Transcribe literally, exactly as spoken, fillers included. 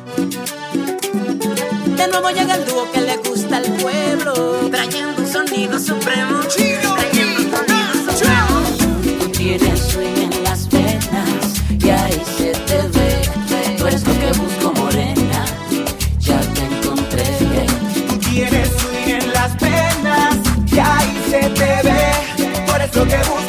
De nuevo llega el dúo que le gusta al pueblo, trayendo un sonido supremo. Trayendo un sonido supremo. Tú tienes swing en las venas y ahí se te ve. Tú eres lo que busco, morena, ya te encontré. Tú tienes swing en las venas y ahí se te ve. Tú eres lo que busco.